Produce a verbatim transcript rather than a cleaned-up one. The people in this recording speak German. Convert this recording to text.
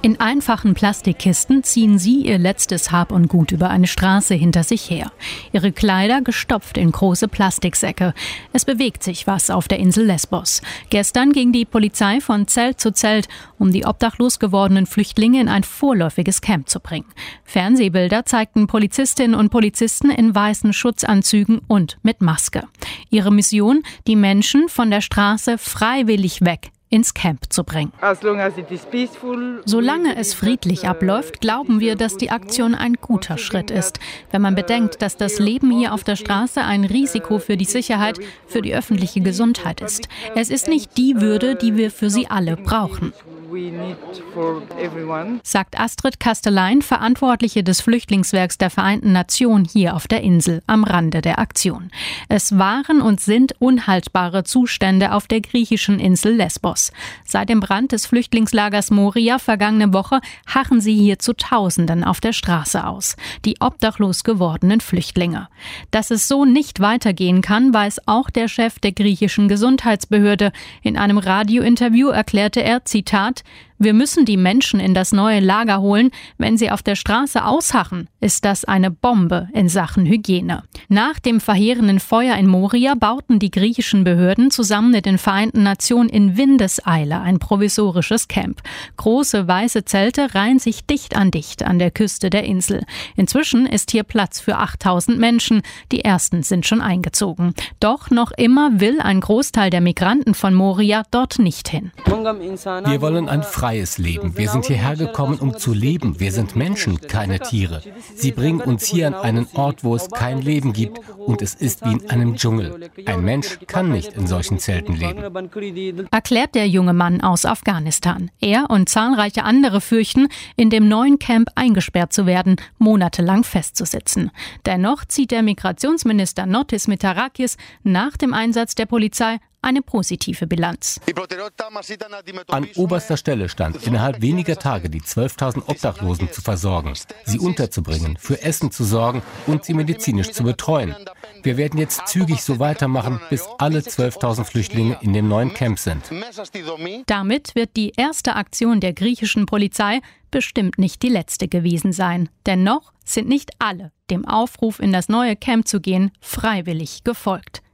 In einfachen Plastikkisten ziehen sie ihr letztes Hab und Gut über eine Straße hinter sich her. Ihre Kleider gestopft in große Plastiksäcke. Es bewegt sich was auf der Insel Lesbos. Gestern ging die Polizei von Zelt zu Zelt, um die obdachlos gewordenen Flüchtlinge in ein vorläufiges Camp zu bringen. Fernsehbilder zeigten Polizistinnen und Polizisten in weißen Schutzanzügen und mit Maske. Ihre Mission, die Menschen von der Straße freiwillig weg ins Camp zu bringen. Solange es friedlich abläuft, glauben wir, dass die Aktion ein guter Schritt ist. Wenn man bedenkt, dass das Leben hier auf der Straße ein Risiko für die Sicherheit, für die öffentliche Gesundheit ist. Es ist nicht die Würde, die wir für sie alle brauchen, sagt Astrid Kastelein, Verantwortliche des Flüchtlingswerks der Vereinten Nationen hier auf der Insel am Rande der Aktion. Es waren und sind unhaltbare Zustände auf der griechischen Insel Lesbos. Seit dem Brand des Flüchtlingslagers Moria vergangene Woche harren sie hier zu Tausenden auf der Straße aus, die obdachlos gewordenen Flüchtlinge. Dass es so nicht weitergehen kann, weiß auch der Chef der griechischen Gesundheitsbehörde. In einem Radiointerview erklärte er, Zitat, wir müssen die Menschen in das neue Lager holen. Wenn sie auf der Straße ausharren, ist das eine Bombe in Sachen Hygiene. Nach dem verheerenden Feuer in Moria bauten die griechischen Behörden zusammen mit den Vereinten Nationen in Windeseile ein provisorisches Camp. Große weiße Zelte reihen sich dicht an dicht an der Küste der Insel. Inzwischen ist hier Platz für achttausend Menschen. Die ersten sind schon eingezogen. Doch noch immer will ein Großteil der Migranten von Moria dort nicht hin. Wir wollen ein freies Leben. Wir sind hierher gekommen, um zu leben. Wir sind Menschen, keine Tiere. Sie bringen uns hier an einen Ort, wo es kein Leben gibt, und es ist wie in einem Dschungel. Ein Mensch kann nicht in solchen Zelten leben, erklärt der junge Mann aus Afghanistan. Er und zahlreiche andere fürchten, in dem neuen Camp eingesperrt zu werden, monatelang festzusitzen. Dennoch zieht der Migrationsminister Notis Mitarakis nach dem Einsatz der Polizei eine positive Bilanz. An oberster Stelle stand, innerhalb weniger Tage die zwölftausend Obdachlosen zu versorgen, sie unterzubringen, für Essen zu sorgen und sie medizinisch zu betreuen. Wir werden jetzt zügig so weitermachen, bis alle zwölftausend Flüchtlinge in dem neuen Camp sind. Damit wird die erste Aktion der griechischen Polizei bestimmt nicht die letzte gewesen sein. Denn noch sind nicht alle dem Aufruf, in das neue Camp zu gehen, freiwillig gefolgt.